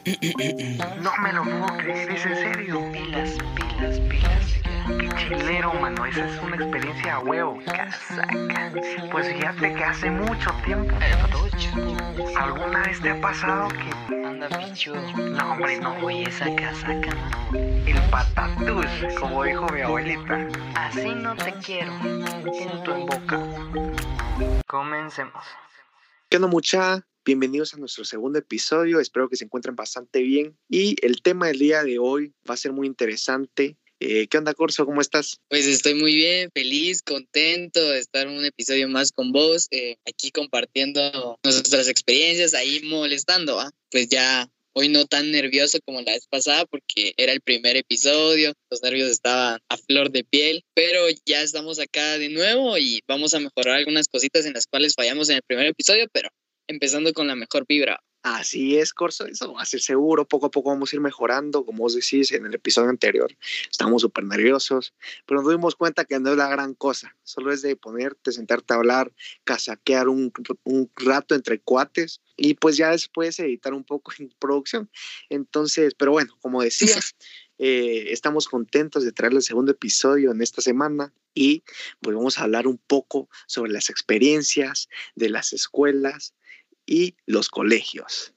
No me lo puedo creer, ¿es en serio? Pilas, pilas, pilas. Qué chilero, mano, esa es una experiencia a huevo. Casaca. Pues fíjate que hace mucho tiempo. ¿Alguna vez te ha pasado que Anda pichudo. no, hombre, no, Oye, esa casaca, ¿no? el patatús, como dijo mi abuelita? Así no te quiero. Punto en boca. Comencemos. ¿Qué onda, mucha? Bienvenidos a nuestro segundo episodio. Espero que se encuentren bastante bien. Y el tema del día de hoy va a ser muy interesante. ¿Qué onda, Corso? ¿Cómo estás? Pues estoy muy bien, feliz, contento de estar en un episodio más con vos, aquí compartiendo nuestras experiencias, ahí molestando, ¿ah? Pues ya hoy no tan nervioso como la vez pasada porque era el primer episodio, los nervios estaban a flor de piel, pero ya estamos acá de nuevo y vamos a mejorar algunas cositas en las cuales fallamos en el primer episodio, pero empezando con la mejor vibra. Así es, Corso, eso va a ser seguro. Poco a poco vamos a ir mejorando. Como vos decís en el episodio anterior, estamos súper nerviosos, pero nos dimos cuenta que no es la gran cosa. Solo es de ponerte, sentarte a hablar, casaquear un rato entre cuates y pues ya después editar un poco en producción. Entonces, pero bueno, como decía, estamos contentos de traer el segundo episodio en esta semana y pues vamos a hablar un poco sobre las experiencias de las escuelas y los colegios.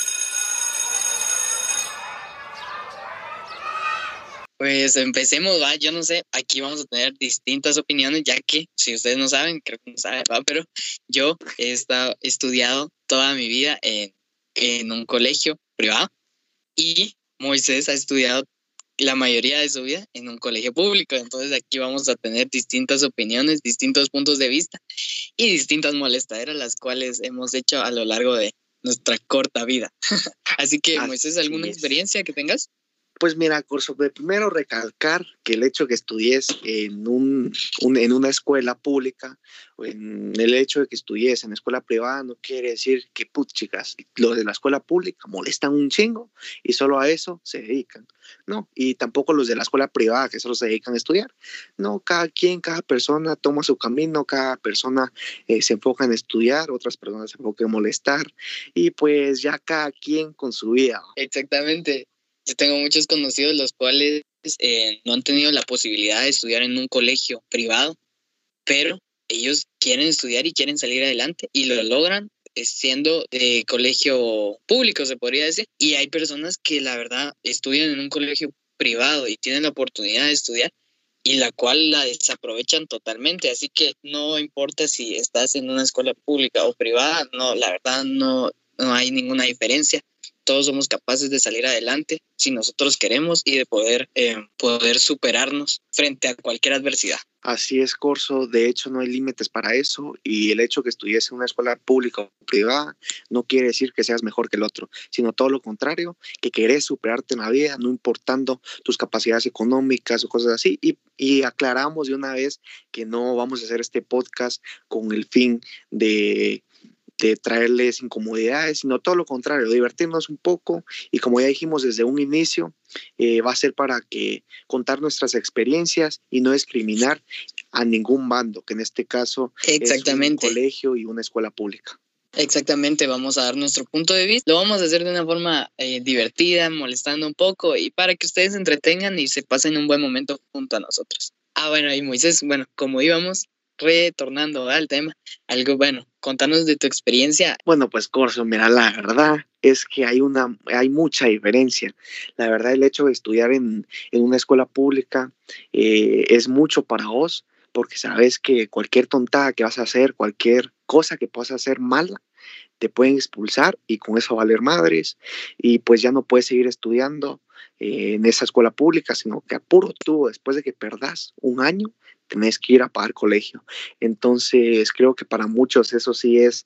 Pues empecemos, va, yo no sé, aquí vamos a tener distintas opiniones, ya que, si ustedes no saben, creo que no saben, va, pero yo he estudiado toda mi vida en un colegio privado y Moisés ha estudiado la mayoría de su vida en un colegio público, entonces aquí vamos a tener distintas opiniones, distintos puntos de vista y distintas molestaderas las cuales hemos hecho a lo largo de nuestra corta vida. Así que, Moisés, ¿alguna experiencia que tengas? Pues mira, Corso, primero recalcar que el hecho de que estudies en una escuela pública o en el hecho de que estudies en escuela privada no quiere decir que, chicas, los de la escuela pública molestan un chingo y solo a eso se dedican. No, y tampoco los de la escuela privada que solo se dedican a estudiar. No, cada persona toma su camino, cada persona se enfoca en estudiar, otras personas se enfocan en molestar y pues ya cada quien con su vida. Exactamente. Yo tengo muchos conocidos los cuales no han tenido la posibilidad de estudiar en un colegio privado, pero ellos quieren estudiar y quieren salir adelante y lo logran siendo de colegio público, se podría decir. Y hay personas que la verdad estudian en un colegio privado y tienen la oportunidad de estudiar y la cual la desaprovechan totalmente. Así que no importa si estás en una escuela pública o privada, no, la verdad no hay ninguna diferencia. Todos somos capaces de salir adelante si nosotros queremos y de poder superarnos frente a cualquier adversidad. Así es, Corso. De hecho, no hay límites para eso y el hecho de que estudies en una escuela pública o privada no quiere decir que seas mejor que el otro, sino todo lo contrario, que querés superarte en la vida, no importando tus capacidades económicas o cosas así. Y aclaramos de una vez que no vamos a hacer este podcast con el fin de traerles incomodidades, sino todo lo contrario, divertirnos un poco y como ya dijimos desde un inicio, va a ser para que contar nuestras experiencias y no discriminar a ningún bando, que en este caso es un colegio y una escuela pública. Exactamente, vamos a dar nuestro punto de vista, lo vamos a hacer de una forma divertida, molestando un poco y para que ustedes se entretengan y se pasen un buen momento junto a nosotros. Bueno, y Moisés, bueno, como íbamos retornando al tema, contanos de tu experiencia. Bueno, pues Corso, mira, la verdad es que hay mucha diferencia. La verdad, el hecho de estudiar en una escuela pública es mucho para vos, porque sabes que cualquier tontada que vas a hacer, cualquier cosa que puedas hacer mala, te pueden expulsar y con eso valer madres y pues ya no puedes seguir estudiando en esa escuela pública, sino que apuro tú, después de que perdas un año, tenés que ir a pagar colegio. Entonces creo que para muchos eso sí es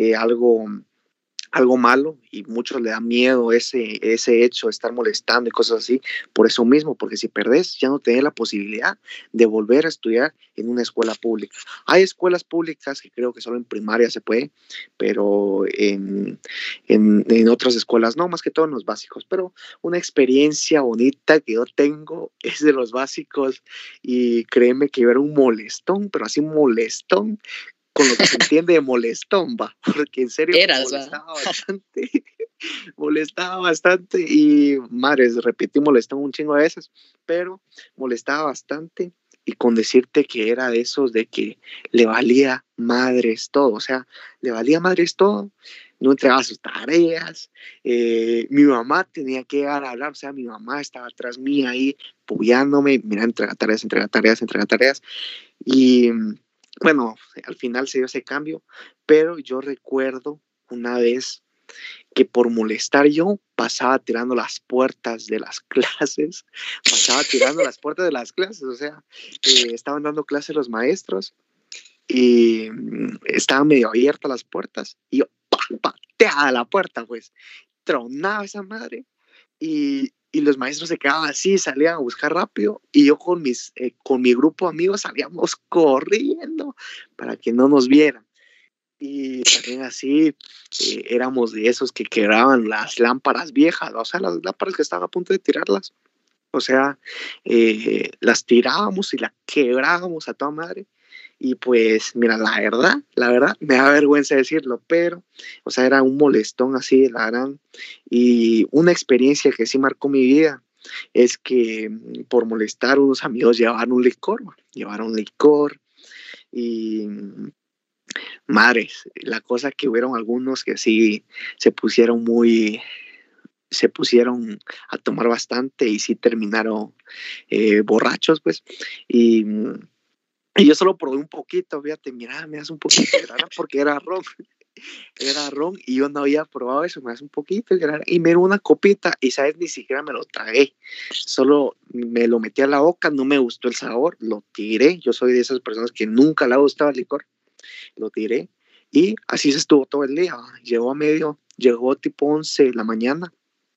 algo malo y muchos le da miedo ese hecho de estar molestando y cosas así, por eso mismo, porque si perdés ya no tenés la posibilidad de volver a estudiar en una escuela pública. Hay escuelas públicas que creo que solo en primaria se puede, pero en otras escuelas no, más que todo en los básicos, pero una experiencia bonita que yo tengo es de los básicos y créeme que yo era un molestón, pero así molestón, con lo que se entiende de molestón, va, porque en serio molestaba molestaba bastante y, madres, repetí, molestaba un chingo de veces, pero molestaba bastante y con decirte que era de esos de que le valía madres todo, o sea, le valía madres todo, no entregaba sus tareas, mi mamá tenía que llegar a hablar, o sea, mi mamá estaba atrás mía ahí, apoyándome, mira, entrega tareas, entrega tareas, entrega tareas, y bueno, al final se dio ese cambio, pero yo recuerdo una vez que por molestar yo pasaba tirando las puertas de las clases, pasaba tirando las puertas de las clases, o sea, estaban dando clases los maestros y estaban medio abiertas las puertas y yo pateaba la puerta, pues, tronaba esa madre y los maestros se quedaban así, salían a buscar rápido y yo con mi grupo de amigos salíamos corriendo para que no nos vieran. Y también así éramos de esos que quebraban las lámparas viejas, o sea, las lámparas que estaban a punto de tirarlas. O sea, las tirábamos y las quebrábamos a toda madre. Y pues, mira, la verdad, me da vergüenza decirlo, pero, o sea, era un molestón así, la gran. Y una experiencia que sí marcó mi vida es que por molestar unos amigos llevaron licor y madres, la cosa que hubieron algunos que sí se pusieron se pusieron a tomar bastante y sí terminaron borrachos, pues, y, y yo solo probé un poquito, fíjate, mira, me das un poquito, era porque era ron y yo no había probado eso, me das un poquito y me dio una copita y sabes, ni siquiera me lo tragué, solo me lo metí a la boca, no me gustó el sabor, lo tiré, yo soy de esas personas que nunca le ha gustado el licor, lo tiré y así se estuvo todo el día. Llegó tipo 11 de la mañana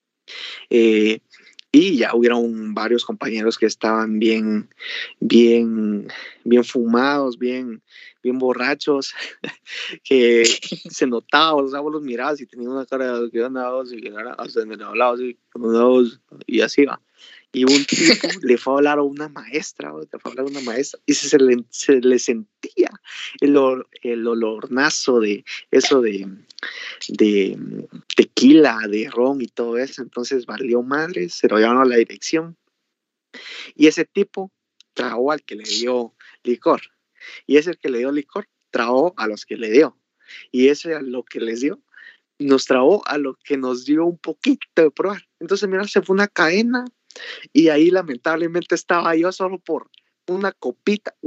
y ya hubieron varios compañeros que estaban bien fumados, bien borrachos, que se notaba, o sea, vos los mirabas y tenían una cara de que andaban y hasta en el hablado así, y así va. Y un tipo le fue a hablar a una maestra, y se le sentía el olornazo de eso de tequila, de ron y todo eso. Entonces valió madre, se lo llevaron a la dirección. Y ese tipo tragó al que le dio licor. Y ese que le dio licor tragó a los que le dio. Y ese a lo que les dio nos tragó a lo que nos dio un poquito de probar. Entonces, mira, se fue una cadena. Y ahí lamentablemente estaba yo solo por una copita.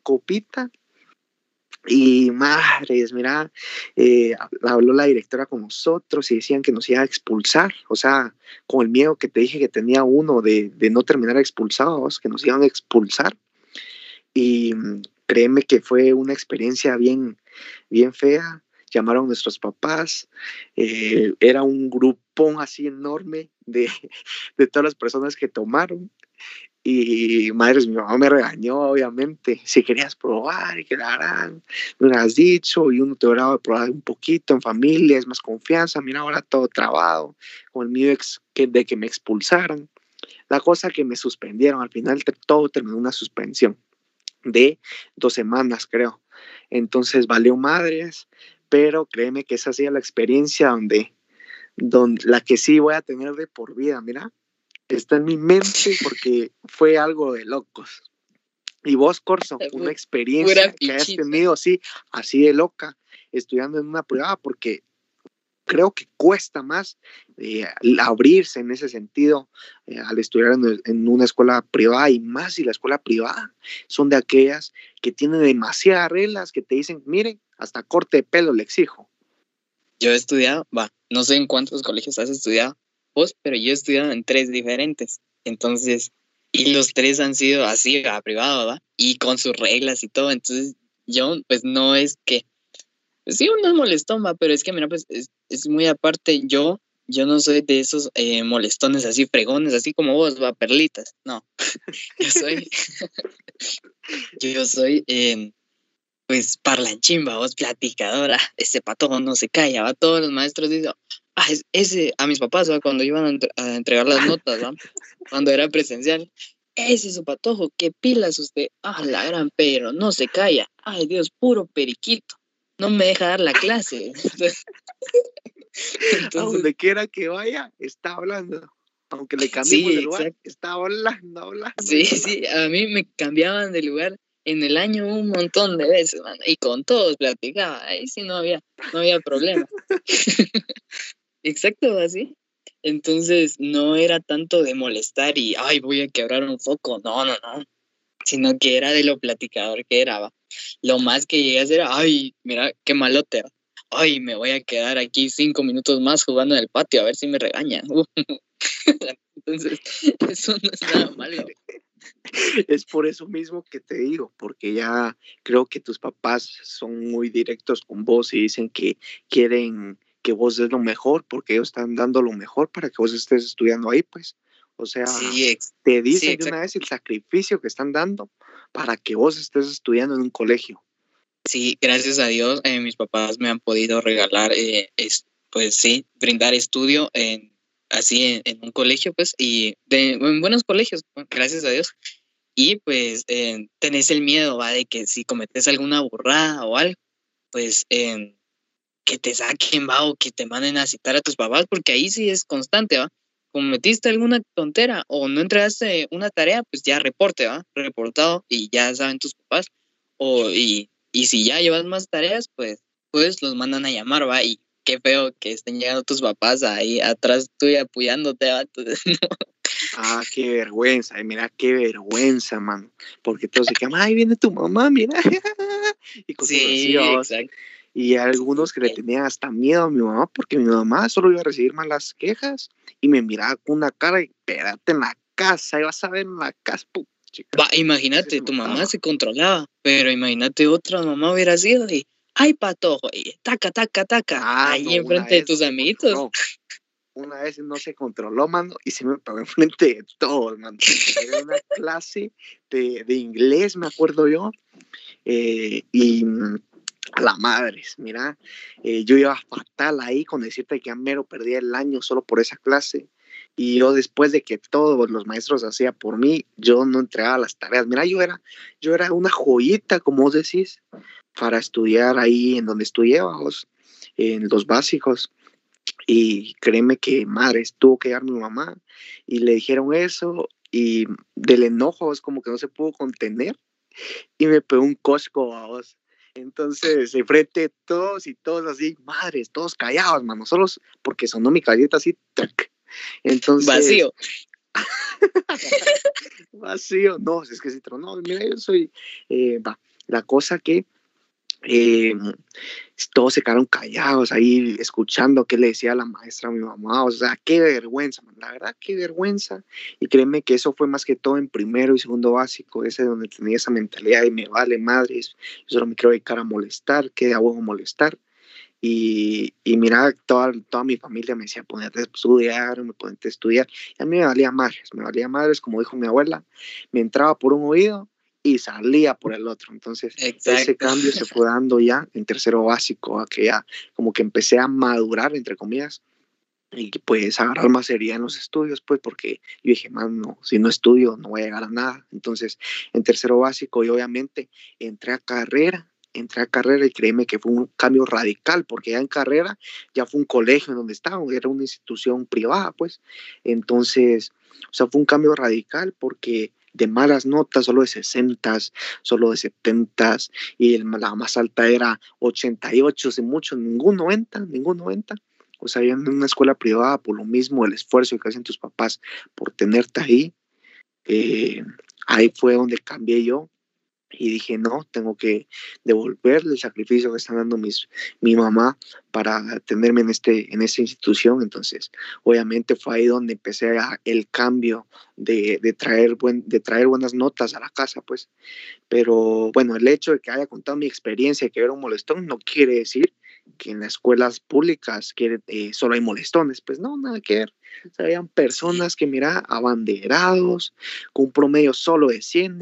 Y madres, mira, habló la directora con nosotros y decían que nos iba a expulsar. O sea, con el miedo que te dije que tenía uno de no terminar expulsados, que nos iban a expulsar. Y créeme que fue una experiencia bien fea. Llamaron a nuestros papás, era un grupón así enorme de todas las personas que tomaron y madres, mi mamá me regañó obviamente, si querías probar y que la harán, me lo has dicho y uno te hubiera probar un poquito en familia, es más confianza, mira ahora todo trabado, con el miedo de que me expulsaran, la cosa que me suspendieron, al final todo terminó en una suspensión de 2 semanas creo, entonces valió madres, pero créeme que esa ha sido la experiencia donde la que sí voy a tener de por vida, mira, está en mi mente porque fue algo de locos. Y vos, Corso, una experiencia que hayas tenido así de loca, estudiando en una privada, porque creo que cuesta más abrirse en ese sentido al estudiar en una escuela privada, y más si la escuela privada son de aquellas que tienen demasiadas reglas que te dicen, miren, hasta corte de pelo le exijo. Yo he estudiado, no sé en cuántos colegios has estudiado vos, pero yo he estudiado en 3 diferentes. Entonces, y los 3 han sido así, privado, ¿va? Y con sus reglas y todo. Entonces, yo, pues no es que, pues sí, uno es molestón, ¿va? Pero es que, mira, pues es muy aparte. Yo no soy de esos molestones así, fregones, así como vos, ¿va? Perlitas. No. yo soy pues parlanchín, vos, platicadora, ese patojo no se calla, va, todos los maestros dicen, ese, a mis papás, va, cuando iban a entregar las notas, va, cuando era presencial, ese es su patojo, qué pilas usted, la gran pero, no se calla, ay Dios, puro periquito, no me deja dar la clase. A Entonces, donde quiera que vaya, está hablando. Aunque le cambiemos sí, de lugar, exacto. está hablando, hablando. Sí, sí, a mí me cambiaban de lugar en el año un montón de veces, mano, y con todos platicaba, ahí sí no había problema. Exacto, así. Entonces no era tanto de molestar y, ay, voy a quebrar un foco, no, sino que era de lo platicador que era, va. Lo más que llegué a hacer era, ay, mira, qué malote, va. Ay, me voy a quedar aquí 5 minutos más jugando en el patio a ver si me regañan. Entonces, eso no es nada malo. Es por eso mismo que te digo, porque ya creo que tus papás son muy directos con vos y dicen que quieren que vos des lo mejor, porque ellos están dando lo mejor para que vos estés estudiando ahí, pues. O sea, Sí, te sí, dicen de exacto. una vez el sacrificio que están dando para que vos estés estudiando en un colegio. Sí, gracias a Dios, mis papás me han podido regalar, pues sí, brindar estudio en un colegio, pues, y en buenos colegios, ¿no? Gracias a Dios. Y pues tenés el miedo, va, de que si cometes alguna burrada o algo, pues que te saquen, va, o que te manden a citar a tus papás, porque ahí sí es constante, va. Cometiste alguna tontera o no entregaste una tarea, pues ya reporte, va, reportado y ya saben tus papás. Y si ya llevas más tareas, pues los mandan a llamar, va, y qué feo que estén llegando tus papás ahí atrás tuyo apoyándote, va. Entonces, Ah, qué vergüenza, mira qué vergüenza, mano. Porque todos se quedan, ay, viene tu mamá, mira. Y cosas así, sí, vamos. exacto. Y Sí, algunos que le tenían hasta miedo a mi mamá, porque mi mamá solo iba a recibir malas quejas y me miraba con una cara y espérate en la casa, ibas a ver en la casa, chica. va, Así se imagínate, tu mamá notaba. se controlaba, pero imagínate otra mamá hubiera sido y, ay, patojo, y taca, taca, taca, Ah, no, ahí una enfrente de vez no tus se amiguitos. controló. Una vez no se controló, mano, y se me pegó enfrente de todos, mano. Era una clase de inglés, me acuerdo yo, y a la madre, mira, yo iba fatal ahí con decirte que a mero perdía el año solo por esa clase. Y yo después de que todos los maestros hacían por mí, yo no entregaba las tareas. Mira, yo era una joyita, como vos decís, para estudiar ahí en donde estudiábamos, en los básicos. Y créeme que, madre, tuvo que llegar mi mamá y le dijeron eso y del enojo es como que no se pudo contener y me pegó un cosco a vos. Entonces, enfrente de todos y todos así, madres, todos callados, mano, solos porque sonó mi galleta así, ¡tac! Entonces, Vacío. vacío, no, es que si tronó, mira, yo soy, la cosa que eh, todos se quedaron callados ahí escuchando qué le decía la maestra a mi mamá, o sea, qué vergüenza, man. La verdad, qué vergüenza, y créeme que eso fue más que todo en primero y segundo básico, ese donde tenía esa mentalidad de me vale madres, yo solo me quiero dedicar a molestar, que a huevo molestar, y mira, toda mi familia me decía ponerte a estudiar, y a mí me valía madres, como dijo mi abuela, me entraba por un oído y salía por el otro. Entonces, ese Exacto. cambio se fue dando ya en tercero básico, a que ya como que empecé a madurar, entre comillas, y pues agarrar más seriedad en los estudios, pues porque yo dije, man, no, si no estudio no voy a llegar a nada. Entonces, en tercero básico y obviamente entré a carrera y créeme que fue un cambio radical, porque ya en carrera ya fue un colegio en donde estaba, era una institución privada, pues. Entonces, o sea, fue un cambio radical porque de malas notas, solo de 60, solo de 70, y la más alta era 88, sin mucho, ningún 90. O sea, yo en una escuela privada, por lo mismo, el esfuerzo que hacen tus papás por tenerte ahí, eh, ahí fue donde cambié yo y dije, no, tengo que devolverle el sacrificio que están dando mi mamá para tenerme en esta institución. Entonces, obviamente fue ahí donde empecé el cambio de traer buenas notas a la casa, pues. Pero bueno, el hecho de que haya contado mi experiencia y que era un molestón no quiere decir que en las escuelas públicas solo hay molestones. Pues no, nada que ver. O sea, habían Sí, personas que, mira, abanderados, con un promedio solo de 100.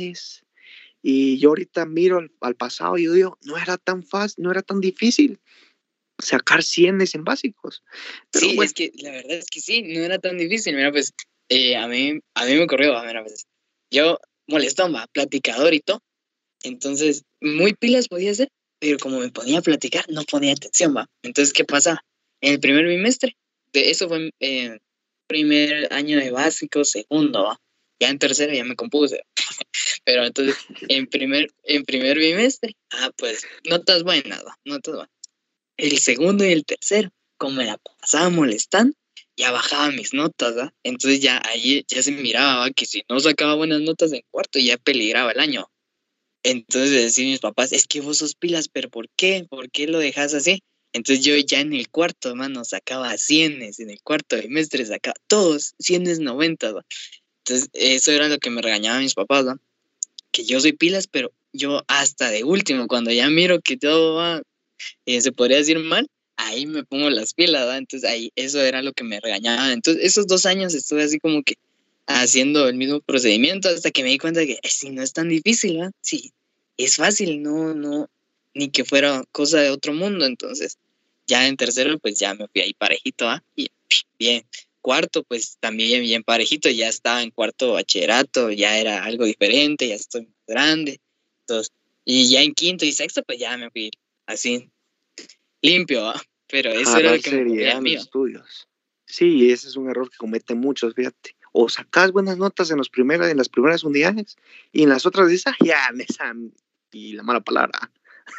Y yo ahorita miro al pasado y yo digo, no era tan fácil, no era tan difícil sacar 100 en básicos. Pero sí, bueno, es que la verdad es que sí, no era tan difícil. Mira, pues a mí me ocurrió, mira, pues yo molestón, va, platicador y todo. Entonces, muy pilas podía ser, pero como me ponía a platicar, no ponía atención, va. Entonces, ¿qué pasa? en el primer bimestre. Eso fue primer año de básico, segundo, ¿va? Ya en tercero ya me compuse. Pero entonces, en primer bimestre, pues, notas buenas, ¿va? Notas buenas. El segundo y el tercero, como me la pasaba molestando, ya bajaba mis notas, ¿va? Entonces ya ahí ya se miraba, ¿va? Que si no sacaba buenas notas en cuarto, ya peligraba el año. Entonces decían mis papás, es que vos sos pilas, pero ¿por qué? ¿Por qué lo dejas así? Entonces yo ya en el cuarto, mano, sacaba cienes, en el cuarto bimestre sacaba todos, cienes, 90, ¿va? Entonces eso era lo que me regañaban mis papás, ¿va? Que yo soy pilas, pero yo hasta de último, cuando ya miro que todo va, se podría decir mal, ahí me pongo las pilas, ¿va? Entonces ahí eso era lo que me regañaban. Entonces esos 2 años estuve así como que haciendo el mismo procedimiento hasta que me di cuenta que si no es tan difícil, ¿va? Sí, es fácil, no, ni que fuera cosa de otro mundo. Entonces ya en tercero pues ya me fui ahí parejito, ¿va? Y bien. Cuarto, pues también bien parejito, ya estaba en cuarto bachillerato, ya era algo diferente, ya estoy más grande. Entonces, y ya en quinto y sexto, pues ya me fui así limpio, ¿va? Pero eso era Agarrar lo que me ocurría seriedad a en mí, los ¿va? estudios. Sí, ese es un error que cometen muchos, fíjate. O sacas buenas notas en en las primeras unidades y en las otras dices, ya, y la mala palabra.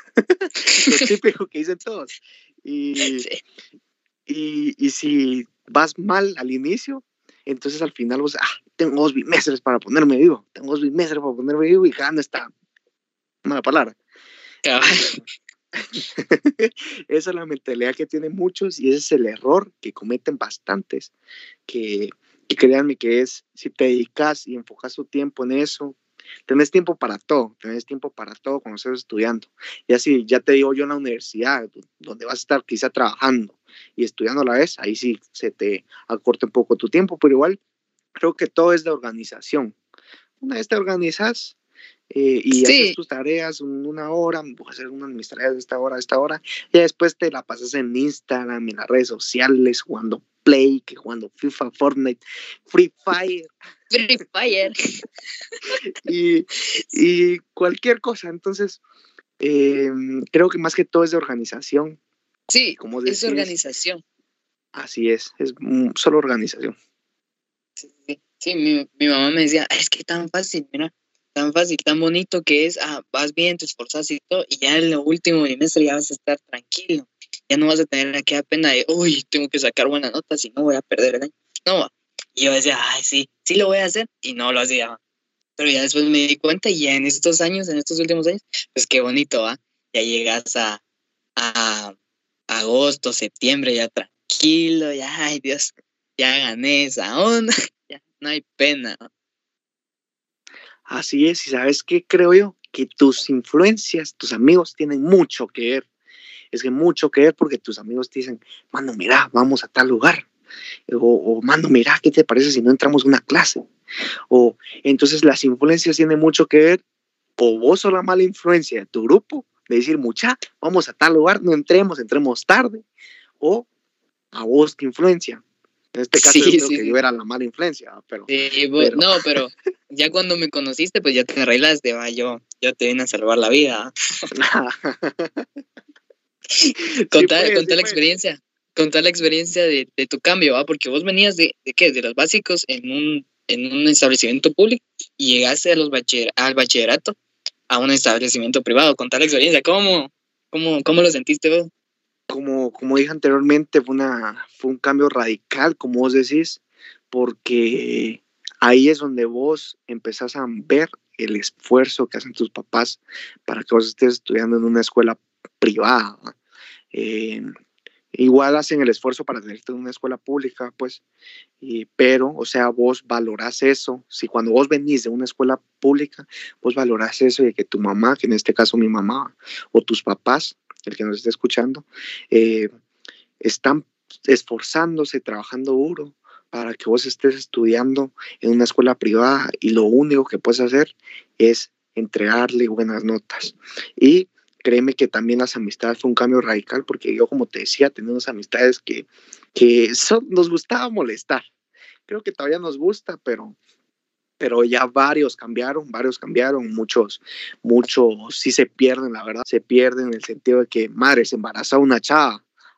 Lo típico que dicen todos. Y, Sí. y si vas mal al inicio, entonces al final vos, tengo 2 bimestres para ponerme vivo, y gano esta mala palabra. Cabal. Esa es la mentalidad que tienen muchos y ese es el error que cometen bastantes, que créanme que es, si te dedicas y enfocas tu tiempo en eso, tenés tiempo para todo cuando estés estudiando. Y así, ya te digo yo en la universidad, donde vas a estar quizá trabajando y estudiando a la vez, ahí sí se te acorta un poco tu tiempo, pero igual creo que todo es de organización. Una vez te organizas y haces Sí, tus tareas una hora, voy a hacer una de mis tareas de esta hora, y después te la pasas en Instagram, en las redes sociales, jugando Play, que jugando FIFA, Fortnite, Free Fire Free Fire. y cualquier cosa. Entonces, creo que más que todo es de organización, Sí, como es decís, organización. así es solo organización. Sí, mi mamá me decía, es que tan fácil, mira, tan fácil, tan bonito que es, vas bien, te esforzas y todo, y ya en lo último bimestre ya vas a estar tranquilo, ya no vas a tener aquella pena de, uy, tengo que sacar buenas notas y no voy a perder el año. No, va. Y yo decía, ay, sí lo voy a hacer, y no lo hacía. Pero ya después me di cuenta y ya en estos años, en estos últimos años, pues qué bonito, ¿va? Ya llegas a agosto, septiembre, ya tranquilo, ya, ay Dios, ya gané esa onda, ya no hay pena. Así es, y ¿sabes qué creo yo? Que tus influencias, tus amigos tienen mucho que ver. Es que mucho que ver porque tus amigos te dicen, mano, mira, vamos a tal lugar. O mano, mira, ¿qué te parece si no entramos a una clase? O entonces las influencias tienen mucho que ver. O vos sos la mala influencia de tu grupo, de decir, mucha, vamos a tal lugar, no entremos tarde. O a vos te influencia. En este caso yo Sí, creo sí, que yo sí. era la mala influencia, pero, Sí, pero no, pero ya cuando me conociste, pues ya te arreglaste, va, yo te vine a salvar la vida. sí pues, sí Contar la pues. experiencia, contar la experiencia de tu cambio, ¿va? Porque vos venías de ¿qué? De los básicos en un establecimiento público y llegaste al bachillerato a un establecimiento privado. Contar la experiencia, ¿cómo lo sentiste vos? Como dije anteriormente, fue un cambio radical, como vos decís, porque ahí es donde vos empezás a ver el esfuerzo que hacen tus papás para que vos estés estudiando en una escuela privada. Eh, igual hacen el esfuerzo para tenerte en una escuela pública, pues, pero, o sea, vos valorás eso. Si cuando vos venís de una escuela pública, vos valorás eso de que tu mamá, que en este caso mi mamá, o tus papás, el que nos esté escuchando, eh, están esforzándose, trabajando duro para que vos estés estudiando en una escuela privada y lo único que puedes hacer es entregarle buenas notas. Y créeme que también las amistades fue un cambio radical porque yo, como te decía, tenía unas amistades que nos gustaba molestar. Creo que todavía nos gusta, pero ya varios cambiaron, muchos sí se pierden, la verdad, se pierden en el sentido de que, madre, se embarazó una chava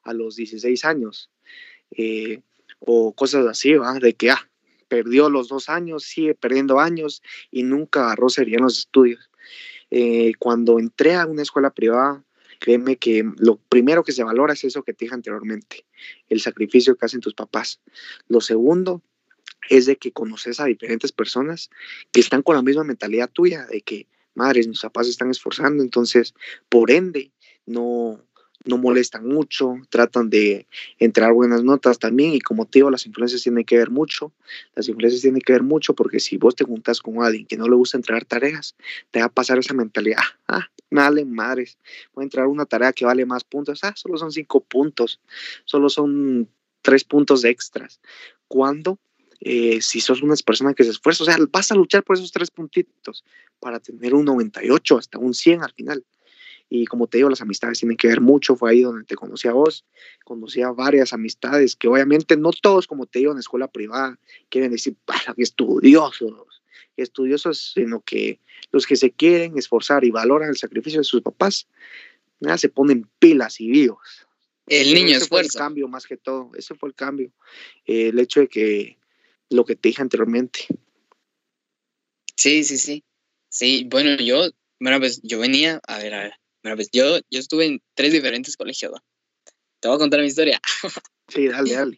a los 16 años, o cosas así, ¿va? De que perdió los 2 años, sigue perdiendo años y nunca agarró seriedad en los estudios. Cuando entré a una escuela privada, créeme que lo primero que se valora es eso que te dije anteriormente, el sacrificio que hacen tus papás. Lo segundo es de que conoces a diferentes personas que están con la misma mentalidad tuya, de que, madres, mis papás se están esforzando, entonces, por ende, no molestan mucho, tratan de entrar buenas notas también, y como te digo, las influencias tienen que ver mucho, porque si vos te juntas con alguien que no le gusta entregar tareas, te va a pasar esa mentalidad, me valen madres, voy a entrar una tarea que vale más puntos, solo son 5 puntos, solo son 3 puntos extras, cuando si sos una persona que se esfuerza, o sea, vas a luchar por esos 3 puntitos para tener un 98 hasta un 100 al final. Y como te digo, las amistades tienen que ver mucho. Fue ahí donde te conocí a vos, conocí a varias amistades que obviamente no todos, como te digo, en escuela privada quieren decir, que estudiosos, sino que los que se quieren esforzar y valoran el sacrificio de sus papás, se ponen pilas y vivos. El niño ese fue el esfuerza. cambio más que todo, ese fue el cambio. El hecho de que lo que te dije anteriormente. Sí. Sí, bueno, yo venía, a ver, yo estuve en 3 diferentes colegios, ¿va? Te voy a contar mi historia. Sí, dale.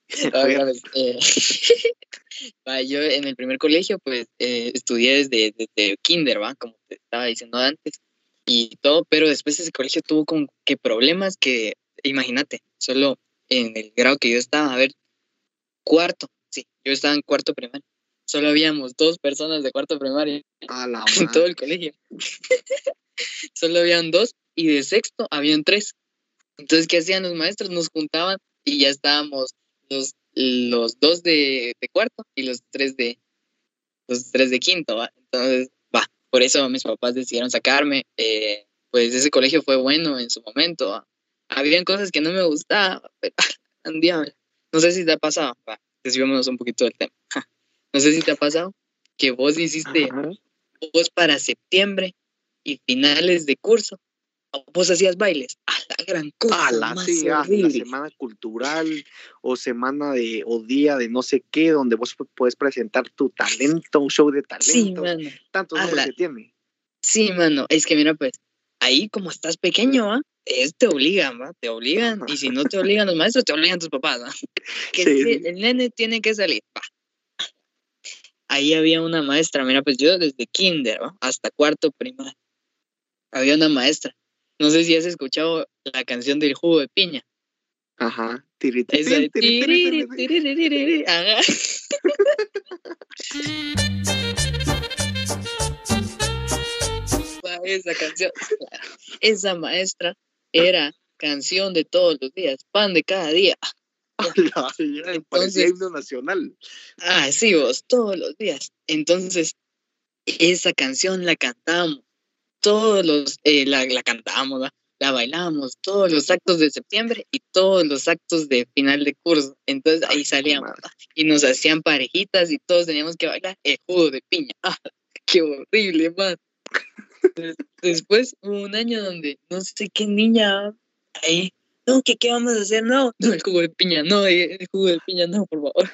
Yo en el primer colegio, pues, estudié desde kinder, ¿va? Como te estaba diciendo antes, y todo, pero después ese colegio tuvo como que problemas que, imagínate, solo en el grado que yo estaba, a ver, cuarto, sí, yo estaba en cuarto primario, solo habíamos 2 personas de cuarto primario en todo el colegio. Solo habían 2 y de sexto habían 3. Entonces, ¿qué hacían los maestros? Nos juntaban y ya estábamos los 2 de cuarto y los 3 de quinto, ¿va? Entonces, por eso mis papás decidieron sacarme. Pues ese colegio fue bueno en su momento, ¿va? Habían cosas que no me gustaban, pero diablo. No sé si te ha pasado, desviémonos un poquito del tema. No sé si te ha pasado que vos hiciste vos para septiembre y finales de curso, vos hacías bailes. La gran cosa más horrible. La semana cultural o día de no sé qué, donde vos puedes presentar tu talento, un show de talento. Sí, mano. Tantos nombres que tiene. Sí, mano. Es que mira, pues, ahí como estás pequeño, ¿va? Te obligan, ¿va? Te obligan. Y si no te obligan los maestros, te obligan tus papás, ¿va? El nene tiene que salir, ¿va? Ahí había una maestra, mira, pues yo desde kinder, ¿va? Hasta cuarto primaria. Había una maestra. No sé si has escuchado la canción del jugo de piña. Ajá. Esa de ajá. Esa canción. Esa maestra era canción de todos los días, pan de cada día. Parecía himno nacional. Sí, vos, todos los días. Entonces, esa canción la cantábamos. La cantábamos, ¿va? La bailábamos todos los actos de septiembre y todos los actos de final de curso. Entonces ahí salíamos y nos hacían parejitas y todos teníamos que bailar el jugo de piña. ¡Qué horrible, man! Después hubo un año donde no sé qué niña ahí, no, ¿qué vamos a hacer? No, el jugo de piña, no, el jugo de piña, no, por favor.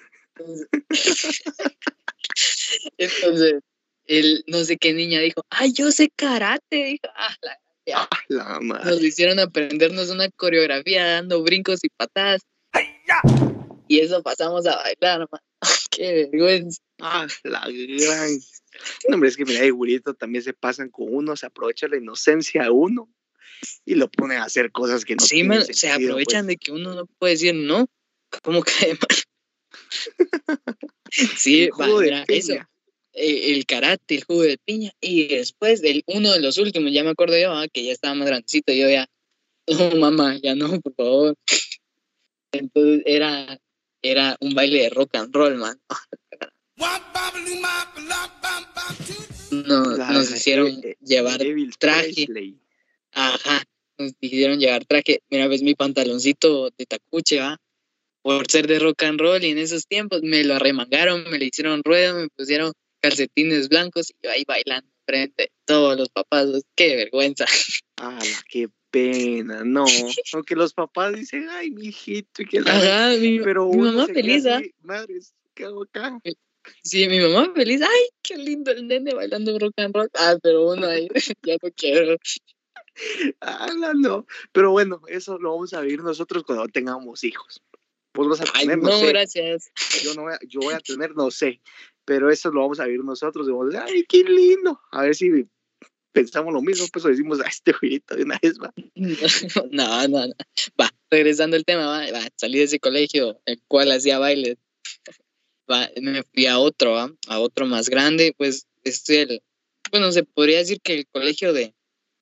Entonces el no sé qué niña dijo, yo sé karate, dijo, la madre. Nos hicieron aprendernos una coreografía dando brincos y patadas. Y eso pasamos a bailar, man. Qué vergüenza. La gran. No, hombre, es que mira, el gurito también se pasan con uno, se aprovecha la inocencia de uno y lo ponen a hacer cosas que no tienen man, sentido, se aprovechan de que uno no puede decir no. ¿Cómo cae mal? Sí, mira, eso. El karate, el jugo de piña, y después uno de los últimos, ya me acuerdo yo, que ya estaba más grandecito, yo ya, no, mamá, ya no, por favor. Entonces era un baile de rock and roll, man. Nos hicieron llevar traje. Ajá, nos hicieron llevar traje. Mira, ves mi pantaloncito de tacuche, ¿va? Por ser de rock and roll, y en esos tiempos me lo arremangaron, me le hicieron ruedas, me pusieron calcetines blancos y yo ahí bailando frente a todos los papás. ¡Qué vergüenza! Qué pena, no. Aunque los papás dicen, ay, mijito, y que la... Ajá, Pero mi uno mamá se queda feliz, ¿ah? así, madres, ¿qué hago acá? Sí, mi mamá feliz. Ay, qué lindo el nene bailando rock and roll. Ah, pero uno ahí ya no quiero. No. Pero bueno, eso lo vamos a vivir nosotros cuando tengamos hijos. Vos vas a Ay, tener, no no, sé. gracias. Yo voy a tener, no sé. Pero eso lo vamos a vivir nosotros. Y vamos a decir, ay, qué lindo. A ver si pensamos lo mismo, pues o decimos a este jueguito de una vez, va. No. Va, regresando al tema, va, salí de ese colegio, el cual hacía baile. Va, me fui a otro, ¿va? A otro más grande, pues, bueno, se podría decir que el colegio de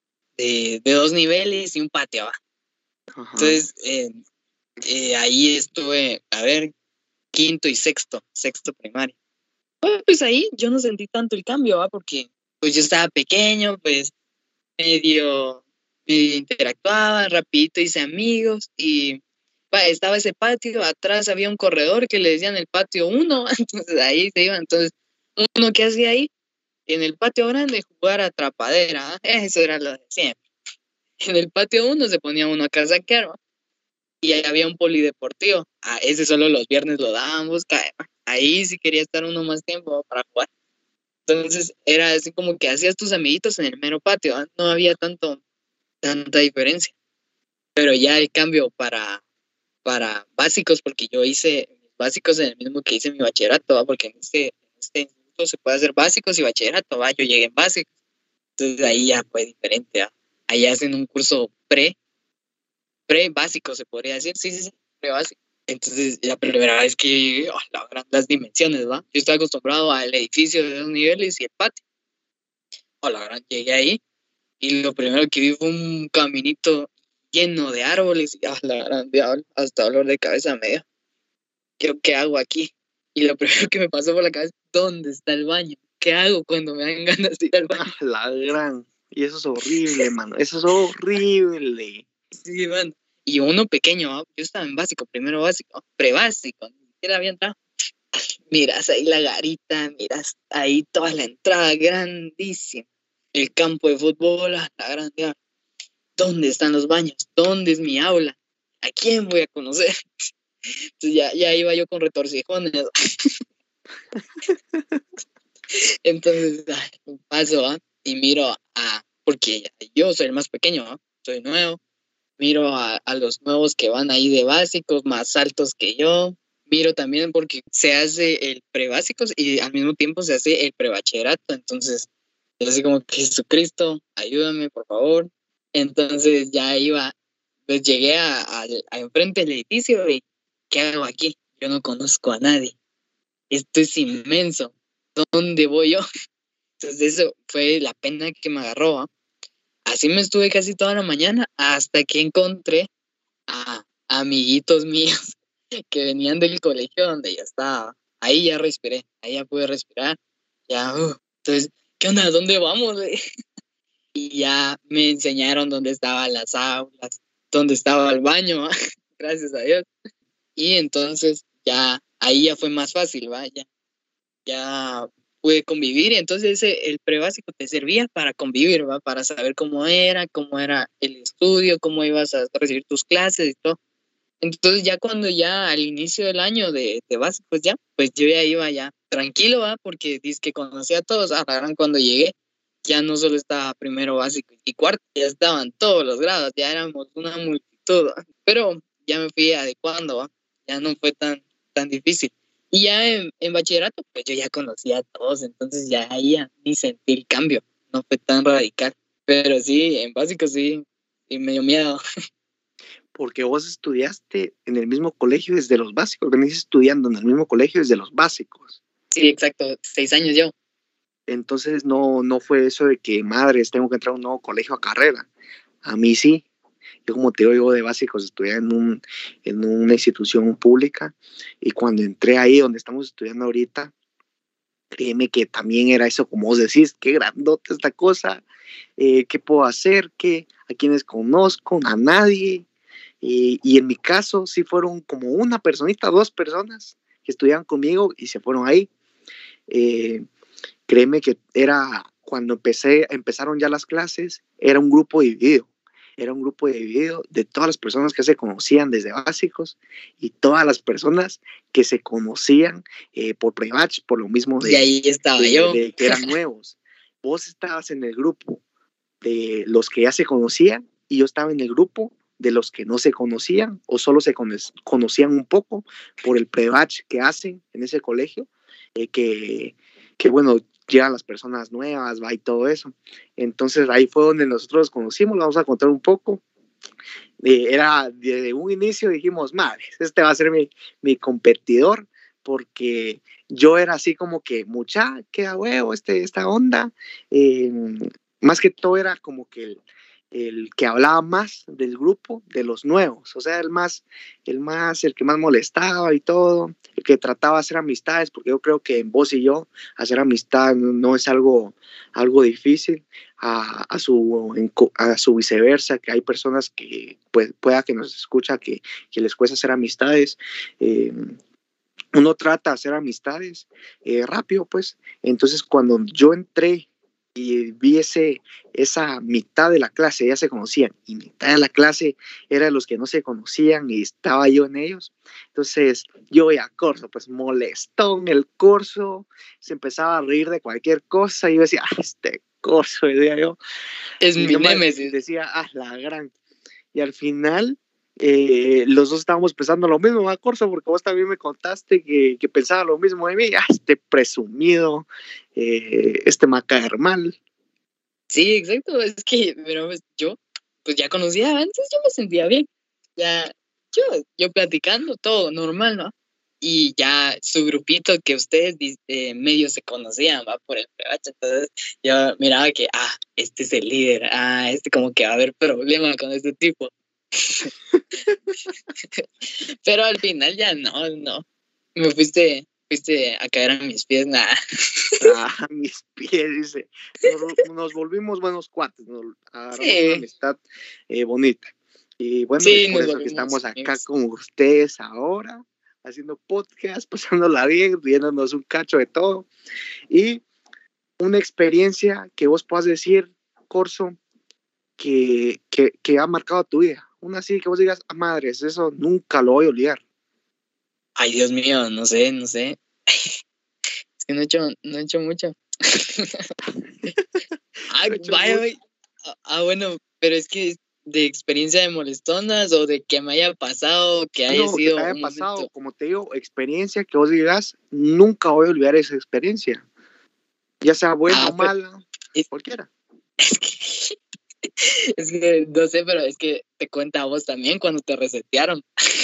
2 niveles y un patio, ¿va? Ajá. Entonces, ahí estuve, a ver, quinto y sexto primaria. Bueno, pues ahí yo no sentí tanto el cambio, ¿va? Porque pues yo estaba pequeño, pues medio interactuaba, rapidito hice amigos y estaba ese patio, atrás había un corredor que le decían el patio 1, entonces ahí se iba, entonces uno que hacía ahí, en el patio grande jugar a atrapadera, eso era lo de siempre. En el patio 1 se ponía uno a casaquear, ¿va? Y ahí había un polideportivo, ese solo los viernes lo dábamos, ahí sí quería estar uno más tiempo para jugar. Entonces era así como que hacías tus amiguitos en el mero patio, ¿eh? No había tanta diferencia. Pero ya el cambio para básicos, porque yo hice mis básicos en el mismo que hice mi bachillerato, ¿va? Porque en este instituto se puede hacer básicos y bachillerato, ¿va? Yo llegué en básicos. Entonces ahí ya fue diferente, ¿va? Ahí hacen un curso pre-básico, se podría decir, sí, pre-básico. Entonces, la primera vez que las dimensiones, ¿va? Yo estaba acostumbrado al edificio de 2 niveles y el patio. Llegué ahí y lo primero que vi fue un caminito lleno de árboles y la gran diablo, hasta dolor de cabeza me dio. ¿Qué hago aquí? Y lo primero que me pasó por la cabeza, ¿dónde está el baño? ¿Qué hago cuando me dan ganas de ir al baño? La gran. Y eso es horrible, mano. Eso es horrible. Sí, man. Y uno pequeño, ¿no? Yo estaba en básico, primero básico, prebásico, ni siquiera había entrado. Miras ahí la garita, miras ahí toda la entrada grandísima. El campo de fútbol, la grande. ¿Dónde están los baños? ¿Dónde es mi aula? ¿A quién voy a conocer? Entonces ya iba yo con retorcijones. Entonces paso y miro porque yo soy el más pequeño, ¿no? Soy nuevo. Miro a los nuevos que van ahí de básicos, más altos que yo. Miro también porque se hace el prebásicos y al mismo tiempo se hace el prebachillerato. Entonces, yo así como que Jesucristo, ayúdame, por favor. Entonces ya iba, pues llegué a enfrente del edificio y ¿qué hago aquí? Yo no conozco a nadie. Esto es inmenso. ¿Dónde voy yo? Entonces eso fue la pena que me agarró, ¿eh? Así me estuve casi toda la mañana hasta que encontré a amiguitos míos que venían del colegio donde yo estaba. Ahí ya respiré, ahí ya pude respirar. Ya, entonces, ¿qué onda? ¿Dónde vamos? Y ya me enseñaron dónde estaban las aulas, dónde estaba el baño, gracias a Dios. Y entonces ya, ahí ya fue más fácil, ¿va? Ya pude convivir y entonces el prebásico te servía para convivir, ¿va? Para saber cómo era el estudio, cómo ibas a recibir tus clases y todo. Entonces ya cuando ya al inicio del año de básicos ya, pues yo ya iba ya tranquilo, ¿va? Porque dice que conocía a todos, cuando llegué ya no solo estaba primero básico y cuarto, ya estaban todos los grados, ya éramos una multitud, ¿va? Pero ya me fui adecuando, ¿va? Ya no fue tan difícil. Y ya en bachillerato, pues yo ya conocía a todos, entonces ya ahí ya ni sentí el cambio, no fue tan radical. Pero sí, en básico sí me dio miedo. Porque vos estudiaste en el mismo colegio desde los básicos, venís estudiando en el mismo colegio desde los básicos. Sí, exacto, 6 años yo. Entonces no fue eso de que, madres, tengo que entrar a un nuevo colegio a carrera. A mí sí. Yo, como te digo, yo de básicos estudié en una institución pública y cuando entré ahí donde estamos estudiando ahorita, créeme que también era eso, como vos decís, qué grandota esta cosa, qué puedo hacer, a quienes conozco, a nadie. Y en mi caso sí fueron como una personita, 2 personas que estudiaban conmigo y se fueron ahí. Créeme que era cuando empezaron ya las clases, era un grupo dividido. era un grupo dividido de todas las personas que se conocían desde básicos y todas las personas que se conocían por pre-batch, por lo mismo Y ahí estaba yo. de que eran nuevos. Vos estabas en el grupo de los que ya se conocían y yo estaba en el grupo de los que no se conocían o solo se conocían un poco por el pre-batch que hacen en ese colegio, que bueno, llegan las personas nuevas, va, y todo eso. Entonces ahí fue donde nosotros nos conocimos, lo vamos a contar un poco. Era desde un inicio dijimos, madre, este va a ser mi competidor, porque yo era así como que, mucha, qué a huevo esta onda. Más que todo era como que el que hablaba más del grupo, de los nuevos, o sea, el que más molestaba y todo, el que trataba de hacer amistades, porque yo creo que en vos y yo hacer amistad no es algo difícil, a su viceversa, que hay personas que pues, pueda que nos escucha que les cuesta hacer amistades. Uno trata de hacer amistades rápido, pues. Entonces, cuando yo entré y vi esa mitad de la clase, ya se conocían, y mitad de la clase era de los que no se conocían y estaba yo en ellos. Entonces, yo veía a Corso, pues molestón el Corso, se empezaba a reír de cualquier cosa, y yo decía, este Corso, decía yo. Es mi némesis. Decía, la gran. Y al final, los dos estábamos pensando lo mismo, ¿va, Corso? Porque vos también me contaste que pensaba lo mismo de mí. Este presumido, este me va a caer mal. Sí, exacto. Es que, pero pues, yo, pues ya conocía antes, yo me sentía bien. Ya, yo platicando, todo normal, ¿no? Y ya su grupito que ustedes medio se conocían, va, por el pebache. Entonces yo miraba que, este es el líder, este como que va a haber problema con este tipo. Pero al final ya no. Me fuiste a caer a mis pies, nada. A mis pies, dice. Nos volvimos buenos cuates, nos agarramos una amistad bonita. Y bueno, sí, es por eso que estamos acá con ustedes ahora, haciendo podcast, pasándola bien, riéndonos un cacho de todo. Y una experiencia que vos puedas decir, Corso, que ha marcado tu vida. Una así que vos digas, madres, eso nunca lo voy a olvidar. Ay, Dios mío, no sé. Es que no he hecho mucho. Bueno, pero es que de experiencia de molestonas o de que me haya pasado, que haya sido. Que te haya pasado, momento. Como te digo, experiencia que vos digas, nunca voy a olvidar esa experiencia. Ya sea buena o mala, cualquiera. Es que no sé, pero es que te cuenta a vos también cuando te resetearon.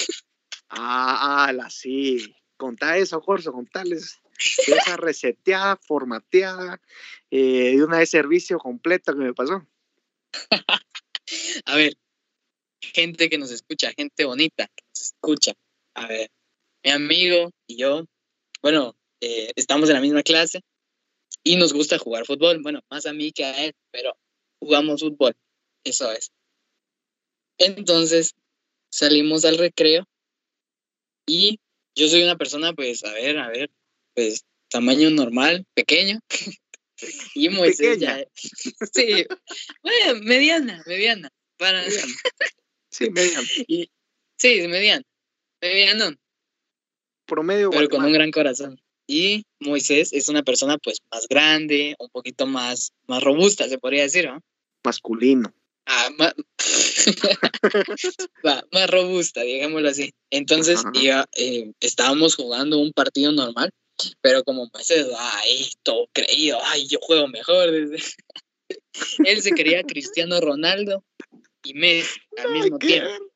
Sí. Contá eso, Corso, contales esa reseteada, formateada, de una de servicio completo que me pasó. A ver, gente que nos escucha, gente bonita que nos escucha. A ver, mi amigo y yo, bueno, estamos en la misma clase y nos gusta jugar fútbol. Bueno, más a mí que a él, pero jugamos fútbol, eso es. Entonces, salimos al recreo y yo soy una persona, pues, a ver, pues, tamaño normal, pequeño. Y Moisés ya. Sí, bueno, mediana. Mediana. Sí, mediana. Sí, mediano. Promedio. Pero con un gran corazón. Y Moisés es una persona, pues, más grande, un poquito más robusta, se podría decir, ¿no? Masculino. Más robusta, digámoslo así. Entonces, estábamos jugando un partido normal, pero como Moisés, todo creído, yo juego mejor. Él se creía Cristiano Ronaldo y Messi al mismo tiempo.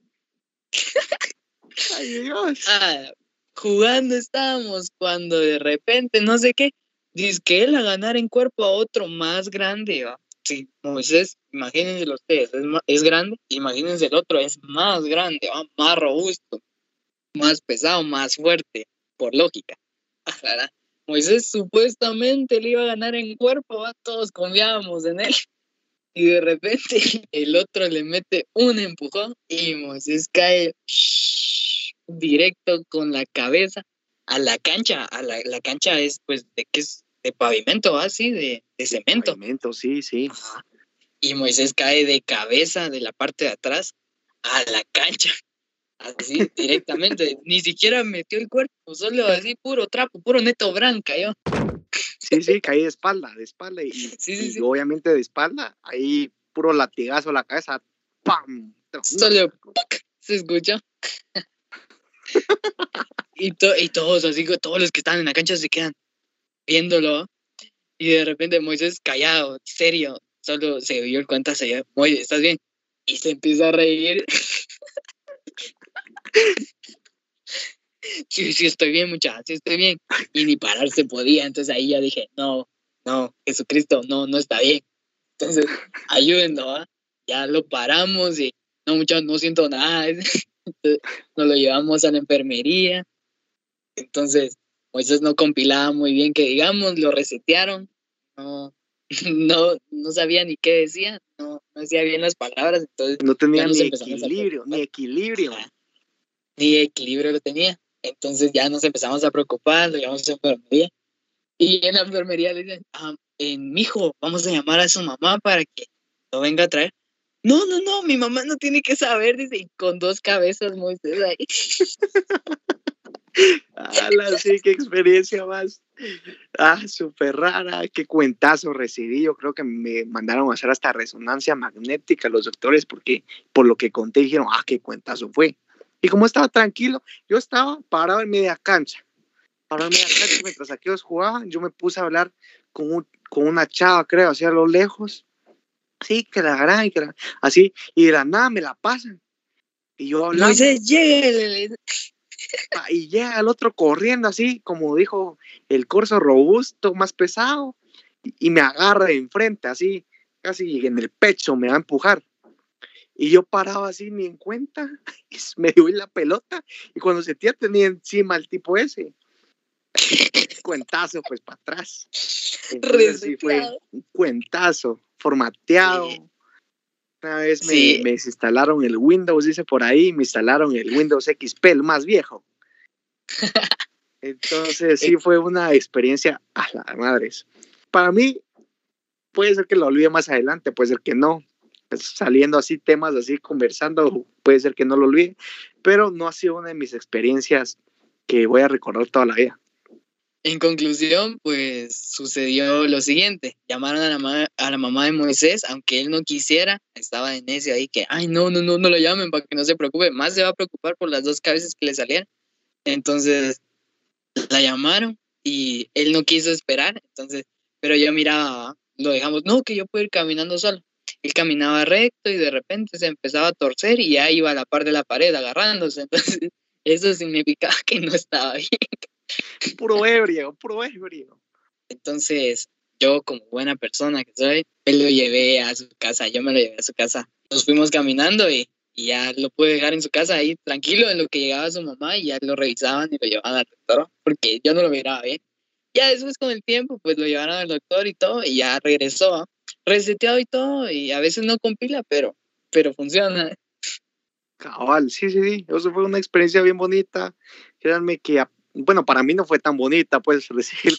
Ay, Dios. Jugando estábamos cuando de repente, no sé qué, dice que él a ganar en cuerpo a otro más grande, ¿va? Sí, Moisés, imagínense ustedes, es grande, imagínense el otro, es más grande, ¿va? Más robusto, más pesado, más fuerte, por lógica. Moisés supuestamente le iba a ganar en cuerpo, ¿va? Todos confiábamos en él. Y de repente el otro le mete un empujón y Moisés cae directo con la cabeza a la cancha. La cancha es, pues, ¿de qué es? De pavimento, así, de cemento. Pavimento, sí. Ajá. y Moisés cae de cabeza de la parte de atrás a la cancha. Así, directamente. Ni siquiera metió el cuerpo, solo así, puro trapo, puro Neto Brand cayó. Sí, caí de espalda, y, Sí. y obviamente de espalda, ahí puro latigazo a la cabeza, ¡pam! Solo se escuchó. y todos así, todos los que estaban en la cancha se quedan viéndolo. Y de repente Moisés callado, serio, solo se dio el cuenta, Moisés, ¿estás bien? Y se empieza a reír. Sí, estoy bien, muchachos, sí estoy bien. Y ni pararse podía, entonces ahí ya dije, no, Jesucristo, no está bien. Entonces, ayúdenlo, ¿va? Ya lo paramos y, no, muchachos, no siento nada. Entonces, nos lo llevamos a la enfermería. Entonces, Moisés no compilaba muy bien, que digamos, lo resetearon. No sabía ni qué decía, no decía bien las palabras, entonces no tenía ni equilibrio. Ni equilibrio lo tenía. Entonces ya nos empezamos a preocupar, lo llevamos a la enfermería. Y en la enfermería le dicen, mijo, vamos a llamar a su mamá para que lo venga a traer. No, mi mamá no tiene que saber, dice, y con 2 cabezas Moisés ahí. Sí, qué experiencia más. Súper rara, qué cuentazo recibí. Yo creo que me mandaron a hacer hasta resonancia magnética los doctores, porque por lo que conté dijeron, qué cuentazo fue. Y como estaba tranquilo, yo estaba parado en media cancha. Mientras aquellos jugaban, yo me puse a hablar con una chava, creo, así a lo lejos. Sí, que la gran, así, y de la nada me la pasan. Y yo hablando. Moisés, lléguele. Y llega el otro corriendo así, como dijo el corso, robusto, más pesado, y me agarra de enfrente, así, casi en el pecho, me va a empujar. Y yo paraba así, ni en cuenta, me dio la pelota, y cuando se tía tenía encima el tipo ese. Cuentazo, pues, para atrás. Entonces sí fue un cuentazo, formateado. Sí. Una vez me desinstalaron el Windows, dice por ahí, me instalaron el Windows XP, el más viejo. Entonces sí fue una experiencia a la madres. Para mí, puede ser que lo olvide más adelante, puede ser que no. Pues, saliendo así temas, así conversando, puede ser que no lo olvide, pero no ha sido una de mis experiencias que voy a recordar toda la vida. En conclusión, pues sucedió lo siguiente. Llamaron a la mamá de Moisés, aunque él no quisiera, estaba de necio ahí que, no lo llamen para que no se preocupe. Más se va a preocupar por las 2 cabezas que le salieron. Entonces, la llamaron y él no quiso esperar. Entonces, pero yo miraba, lo dejamos, no, que yo puedo ir caminando solo. Él caminaba recto y de repente se empezaba a torcer y ya iba a la par de la pared agarrándose. Entonces, eso significaba que no estaba bien. Puro ebrio. Entonces, yo como buena persona que soy, yo me lo llevé a su casa. Nos fuimos caminando y ya lo pude dejar en su casa ahí tranquilo en lo que llegaba su mamá y ya lo revisaban y lo llevaban al doctor, porque yo no lo miraba bien. Ya después con el tiempo, pues lo llevaron al doctor y todo y ya regresó, reseteado y todo, y a veces no compila, pero funciona. Cabal, sí, eso fue una experiencia bien bonita. Créanme que bueno, para mí no fue tan bonita, pues, recibir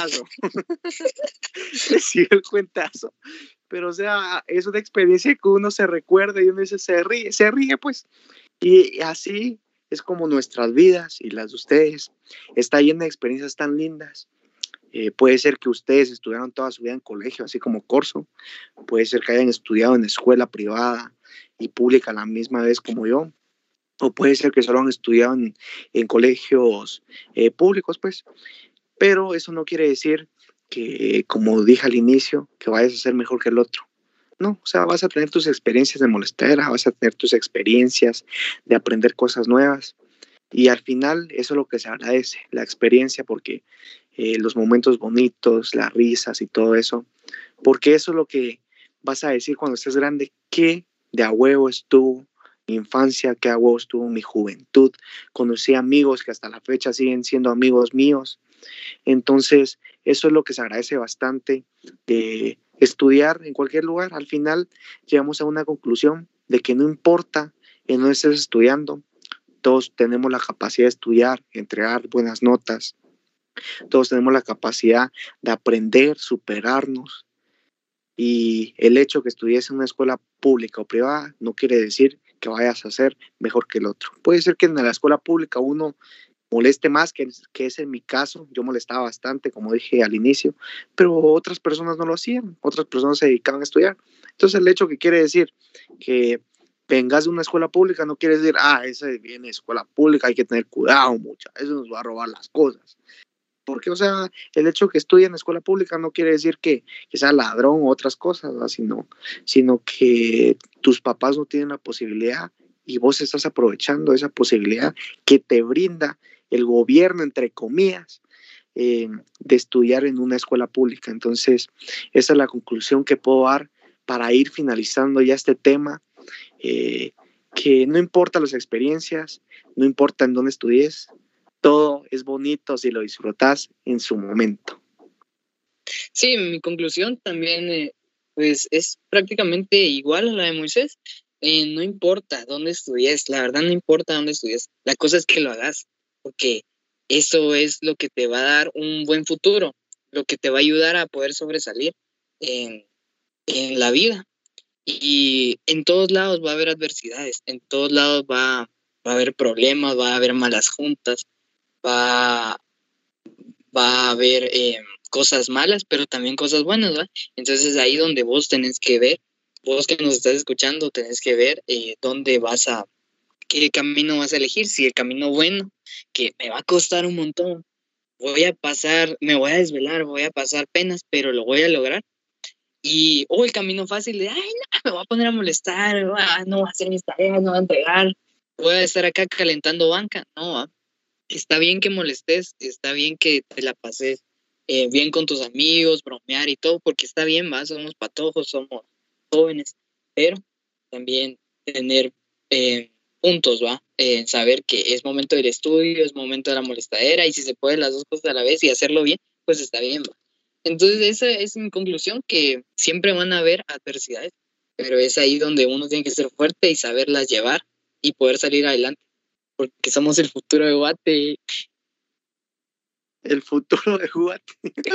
el cuentazo. Pero, o sea, es una experiencia que uno se recuerda y uno dice, se ríe, pues. Y así es como nuestras vidas y las de ustedes. Está llena de experiencias tan lindas. Puede ser que ustedes estudiaron toda su vida en colegio, así como Corso. Puede ser que hayan estudiado en escuela privada y pública a la misma vez como yo. O puede ser que solo han estudiado en colegios públicos, pues. Pero eso no quiere decir que, como dije al inicio, que vayas a ser mejor que el otro. No, o sea, vas a tener tus experiencias de molestera, vas a tener tus experiencias de aprender cosas nuevas. Y al final eso es lo que se agradece, la experiencia, porque los momentos bonitos, las risas y todo eso, porque eso es lo que vas a decir cuando estés grande, que de a huevo estuvo mi infancia, que a huevo estuvo mi juventud. Conocí amigos que hasta la fecha siguen siendo amigos míos. Entonces, eso es lo que se agradece bastante de estudiar en cualquier lugar. Al final, llegamos a una conclusión de que no importa en dónde estés estudiando, todos tenemos la capacidad de estudiar, entregar buenas notas. Todos tenemos la capacidad de aprender, superarnos. Y el hecho que estudies en una escuela pública o privada no quiere decir que vayas a ser mejor que el otro. Puede ser que en la escuela pública uno moleste más, que es en mi caso. Yo molestaba bastante, como dije al inicio, pero otras personas no lo hacían, otras personas se dedicaban a estudiar. Entonces el hecho que quiere decir que vengas de una escuela pública no quiere decir, ese viene de escuela pública, hay que tener cuidado, mucha, eso nos va a robar las cosas. Porque, o sea, el hecho que estudie en escuela pública no quiere decir que sea ladrón o otras cosas, ¿no? Sino que tus papás no tienen la posibilidad y vos estás aprovechando esa posibilidad que te brinda el gobierno, entre comillas, de estudiar en una escuela pública. Entonces, esa es la conclusión que puedo dar para ir finalizando ya este tema, que no importa las experiencias, no importa en dónde estudies, todo es bonito si lo disfrutas en su momento. Sí, mi conclusión también pues es prácticamente igual a la de Moisés. No importa dónde estudies, la verdad no importa dónde estudies, la cosa es que lo hagas, porque eso es lo que te va a dar un buen futuro, lo que te va a ayudar a poder sobresalir en la vida. Y en todos lados va a haber adversidades, en todos lados va a haber problemas, va a haber malas juntas, va a haber cosas malas, pero también cosas buenas, ¿verdad? Entonces ahí donde vos tenés que ver, vos que nos estás escuchando, tenés que ver qué camino vas a elegir. Si el camino bueno, que me va a costar un montón, me voy a desvelar, voy a pasar penas, pero lo voy a lograr. O el camino fácil de, me voy a poner a molestar, no voy a hacer mis tareas, no voy a entregar, voy a estar acá calentando banca. No, está bien que molestes, está bien que te la pases bien con tus amigos, bromear y todo, porque está bien, somos patojos, somos jóvenes, pero también tener puntos, saber que es momento del estudio, es momento de la molestadera, y si se puede las dos cosas a la vez y hacerlo bien, pues está bien, Entonces esa es mi conclusión, que siempre van a haber adversidades, pero es ahí donde uno tiene que ser fuerte y saberlas llevar y poder salir adelante, porque somos el futuro de Guate. El futuro de Guate.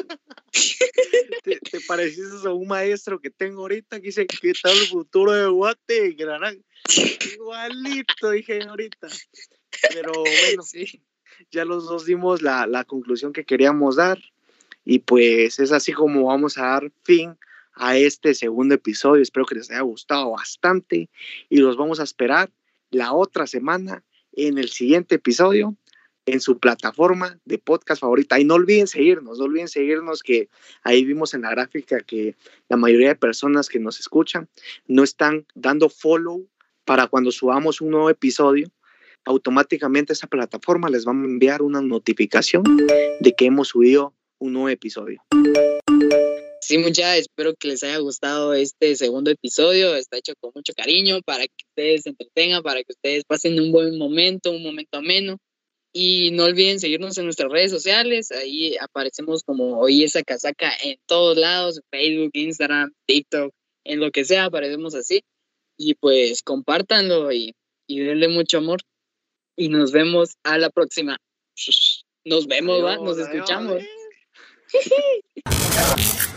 ¿Te pareces a un maestro que tengo ahorita que dice que está el futuro de Guate? Igualito dije ahorita. Pero bueno, sí, ya los dos dimos la conclusión que queríamos dar. Y pues es así como vamos a dar fin a este segundo episodio. Espero que les haya gustado bastante y los vamos a esperar la otra semana en el siguiente episodio en su plataforma de podcast favorita. Y no olviden seguirnos, que ahí vimos en la gráfica que la mayoría de personas que nos escuchan no están dando follow para cuando subamos un nuevo episodio. Automáticamente esa plataforma les va a enviar una notificación de que hemos subido un nuevo episodio. Sí, espero que les haya gustado este segundo episodio. Está hecho con mucho cariño para que ustedes se entretengan, para que ustedes pasen un buen momento, un momento ameno. Y no olviden seguirnos en nuestras redes sociales. Ahí aparecemos como Oí Esa Casaca en todos lados: Facebook, Instagram, TikTok, en lo que sea aparecemos así. Y pues compártanlo y denle mucho amor. Y nos vemos a la próxima. Nos vemos, nos escuchamos.